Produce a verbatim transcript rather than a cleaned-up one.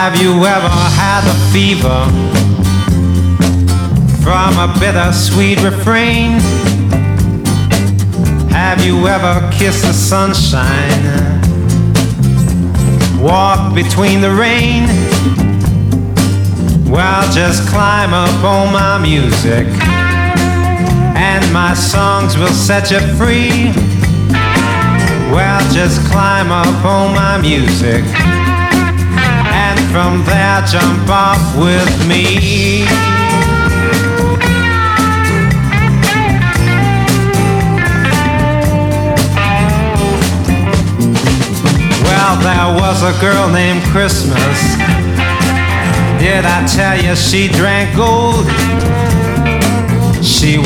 Have you ever had a fever from a bittersweet refrain? Have you ever kissed the sunshine, walked between the rain? Well, just climb up on my music and my songs will set you free. Well, just climb up on my music and from there jump off with me. Well, there was a girl named Christmas. Did I tell you she drank gold? She